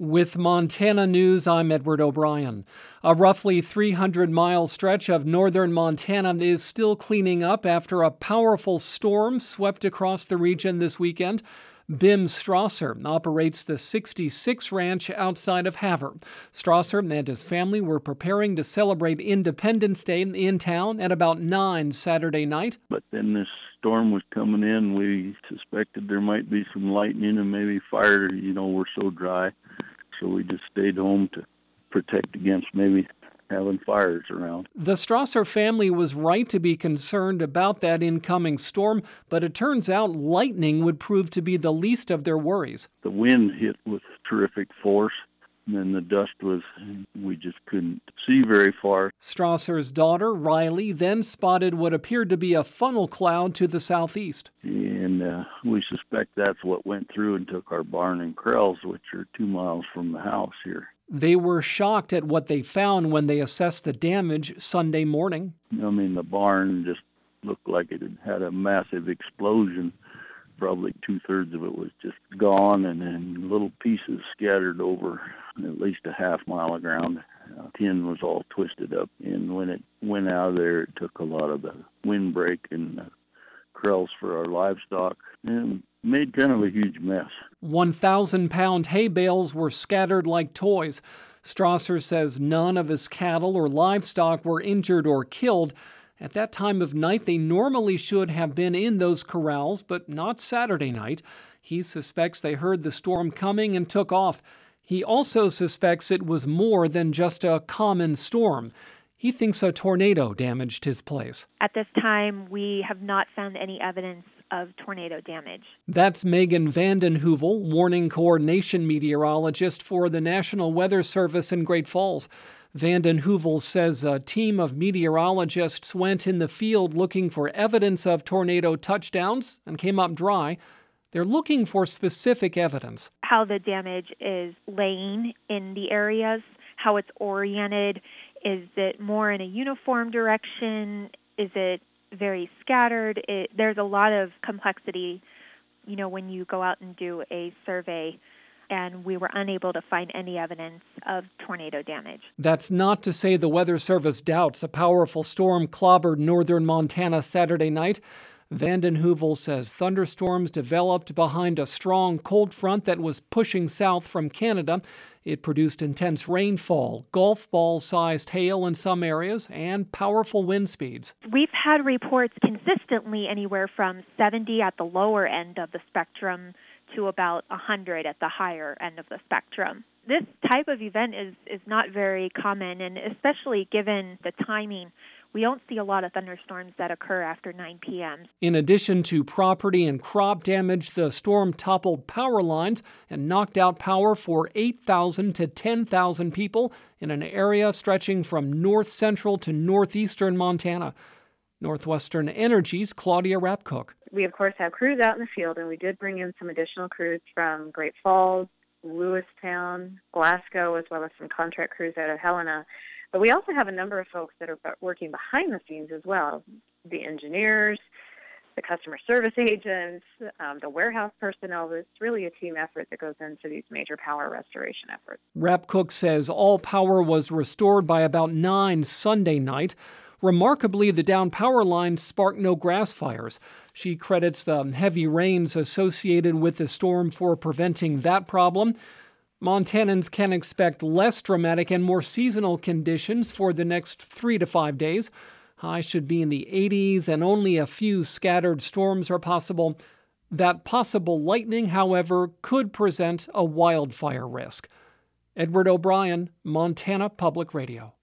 With Montana News, I'm Edward O'Brien. A roughly 300-mile stretch of northern Montana is still cleaning up after a powerful storm swept across the region this weekend. Bim Strasser operates the 66 Ranch outside of Havre. Strasser and his family were preparing to celebrate Independence Day in town at about 9 Saturday night. But then this storm was coming in. We suspected there might be some lightning and maybe fire. We're so dry. So we just stayed home to protect against maybe having fires around. The Strasser family was right to be concerned about that incoming storm, but it turns out lightning would prove to be the least of their worries. The wind hit with terrific force, and then the dust we just couldn't see very far. Strasser's daughter, Riley, then spotted what appeared to be a funnel cloud to the southeast. And we suspect that's what went through and took our barn and corrals, which are 2 miles from the house here. They were shocked at what they found when they assessed the damage Sunday morning. The barn just looked like it had a massive explosion. Probably 2/3 of it was just gone, and then little pieces scattered over at least a half mile of ground. Tin was all twisted up, and when it went out of there, it took a lot of the windbreak and corrals for our livestock, and made kind of a huge mess. 1,000-pound hay bales were scattered like toys. Strasser says none of his cattle or livestock were injured or killed. At that time of night, they normally should have been in those corrals, but not Saturday night. He suspects they heard the storm coming and took off. He also suspects it was more than just a common storm. He thinks a tornado damaged his place. At this time, we have not found any evidence of tornado damage. That's Megan Vanden Heuvel, warning coordination meteorologist for the National Weather Service in Great Falls. Vanden Heuvel says a team of meteorologists went in the field looking for evidence of tornado touchdowns and came up dry. They're looking for specific evidence. How the damage is laying in the areas, how it's oriented. Is it more in a uniform direction? Is it very scattered? There's a lot of complexity, when you go out and do a survey, and we were unable to find any evidence of tornado damage. That's not to say the Weather Service doubts a powerful storm clobbered northern Montana Saturday night. Vanden Heuvel says thunderstorms developed behind a strong cold front that was pushing south from Canada. It produced intense rainfall, golf ball-sized hail in some areas, and powerful wind speeds. We've had reports consistently anywhere from 70 at the lower end of the spectrum to about 100 at the higher end of the spectrum. This type of event is not very common, and especially given the timing, we don't see a lot of thunderstorms that occur after 9 p.m. In addition to property and crop damage, the storm toppled power lines and knocked out power for 8,000 to 10,000 people in an area stretching from north central to northeastern Montana. Northwestern Energy's Claudia Rapcook. We, of course, have crews out in the field, and we did bring in some additional crews from Great Falls, Lewistown, Glasgow, as well as some contract crews out of Helena. But we also have a number of folks that are working behind the scenes as well. The engineers, the customer service agents, the warehouse personnel. It's really a team effort that goes into these major power restoration efforts. Rapcook says all power was restored by about 9 Sunday night. Remarkably, the down power lines sparked no grass fires. She credits the heavy rains associated with the storm for preventing that problem. Montanans can expect less dramatic and more seasonal conditions for the next 3 to 5 days. Highs should be in the 80s, and only a few scattered storms are possible. That possible lightning, however, could present a wildfire risk. Edward O'Brien, Montana Public Radio.